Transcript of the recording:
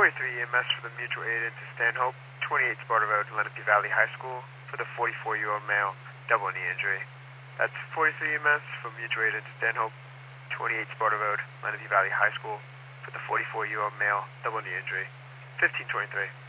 43 EMS for the mutual aid into Stanhope, 28 Sparta Road, Lenape Valley High School, for the 44-year-old male, double knee injury. That's 43 EMS for mutual aid into Stanhope, 28 Sparta Road, Lenape Valley High School, for the 44-year-old male, double knee injury. 1523.